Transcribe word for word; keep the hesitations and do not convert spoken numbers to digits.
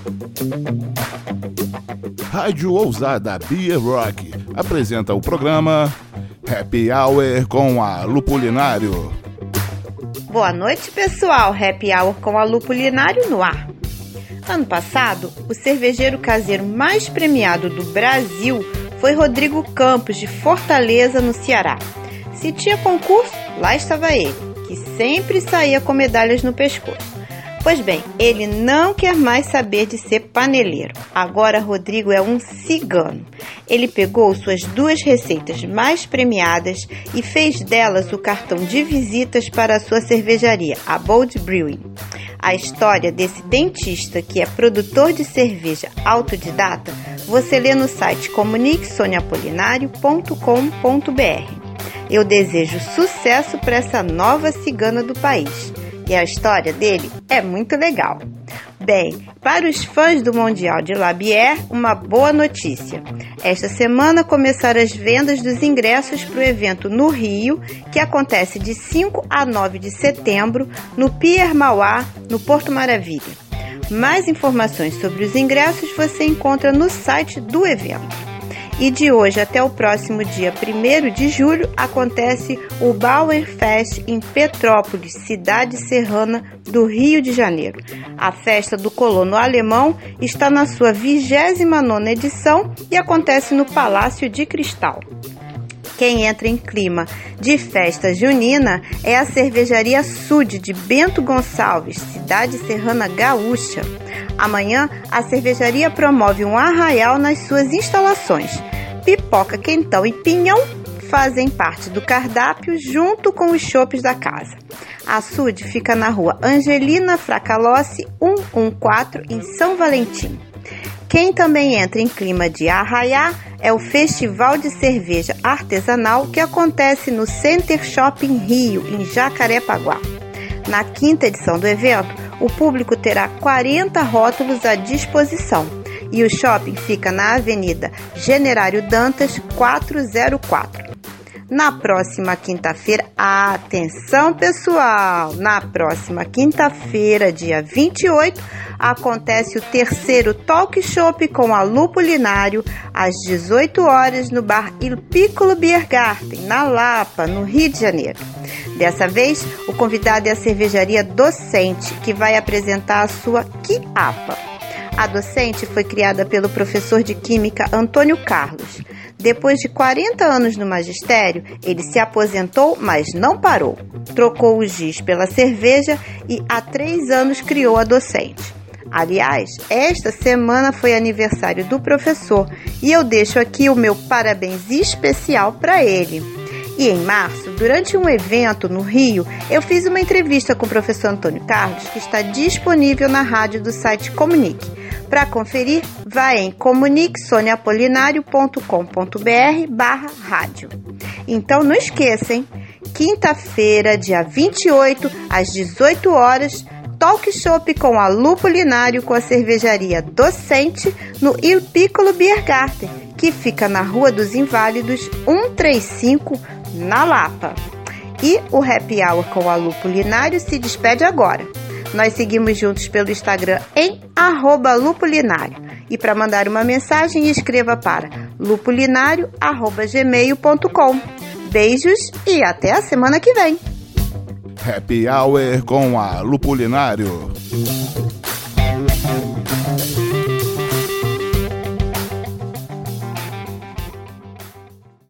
Rádio Ousada Beer Rock apresenta o programa Happy Hour com a Lupulinário. Boa noite, pessoal. Happy Hour com a Lupulinário no ar. Ano passado, o cervejeiro caseiro mais premiado do Brasil foi Rodrigo Campos, de Fortaleza, no Ceará. Se tinha concurso, lá estava ele, que sempre saía com medalhas no pescoço. Pois bem, ele não quer mais saber de ser paneleiro. Agora Rodrigo é um cigano. Ele pegou suas duas receitas mais premiadas e fez delas o cartão de visitas para a sua cervejaria, a Bold Brewing. A história desse dentista, que é produtor de cerveja autodidata, você lê no site comunique sonia apolinário ponto com ponto b r. Eu desejo sucesso para essa nova cigana do país. E a história dele é muito legal. Bem, para os fãs do Mundial de La Bière, uma boa notícia. Esta semana começaram as vendas dos ingressos para o evento no Rio, que acontece de cinco a nove de setembro, no Pier Mauá, no Porto Maravilha. Mais informações sobre os ingressos você encontra no site do evento. E de hoje até o próximo dia primeiro de julho acontece o Bauernfest em Petrópolis, cidade serrana do Rio de Janeiro. A festa do colono alemão está na sua vigésima nona edição e acontece no Palácio de Cristal. Quem entra em clima de festa junina é a cervejaria Sud de Bento Gonçalves, cidade serrana gaúcha. Amanhã, a cervejaria promove um arraial nas suas instalações. Pipoca, quentão e pinhão fazem parte do cardápio junto com os chopes da casa. A Sud fica na rua Angelina Fracalossi cento e quatorze, em São Valentim. Quem também entra em clima de arraiá é o Festival de Cerveja Artesanal, que acontece no Center Shopping Rio, em Jacarepaguá. Na quinta edição do evento, o público terá quarenta rótulos à disposição e o shopping fica na Avenida Generário Dantas quatrocentos e quatro. Na próxima quinta-feira, atenção pessoal, na próxima quinta-feira, dia vinte e oito, acontece o terceiro Talk Shop com a Lupulinário, às dezoito horas, no bar Il Piccolo Beer Garden, na Lapa, no Rio de Janeiro. Dessa vez, o convidado é a cervejaria Docente, que vai apresentar a sua Quiapa. A Docente foi criada pelo professor de Química Antônio Carlos. Depois de quarenta anos no magistério, ele se aposentou, mas não parou. Trocou o giz pela cerveja e há três anos criou a Docente. Aliás, esta semana foi aniversário do professor e eu deixo aqui o meu parabéns especial para ele. E em março, durante um evento no Rio, eu fiz uma entrevista com o professor Antônio Carlos, que está disponível na rádio do site Comunique. Para conferir, vai em comunique sonia apolinário ponto com ponto b r barra rádio. Então não esqueçam, quinta-feira, dia vinte e oito, às dezoito horas, Talk Shop com a Lupulinário com a cervejaria Docente no Il Piccolo Beer Garden, que fica na Rua dos Inválidos cento e trinta e cinco, na Lapa. E o Happy Hour com a Lupulinário se despede agora. Nós seguimos juntos pelo Instagram em arroba lupulinário. E para mandar uma mensagem, escreva para lupulinário arroba gmail ponto com. Beijos e até a semana que vem. Happy Hour com a Lupulinário.